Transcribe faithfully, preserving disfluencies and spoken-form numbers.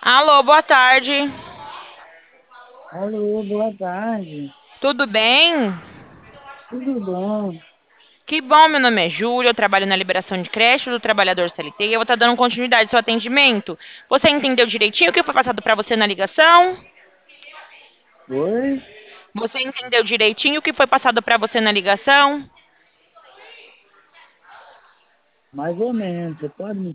Alô, boa tarde. Alô, boa tarde. Tudo bem? Tudo bom? Que bom, meu nome é Júlia, eu trabalho na liberação de creche do trabalhador C L T e eu vou estar dando continuidade ao seu atendimento. Você entendeu direitinho o que foi passado para você na ligação? Oi? Você entendeu direitinho o que foi passado para você na ligação? Mais ou menos. Você pode me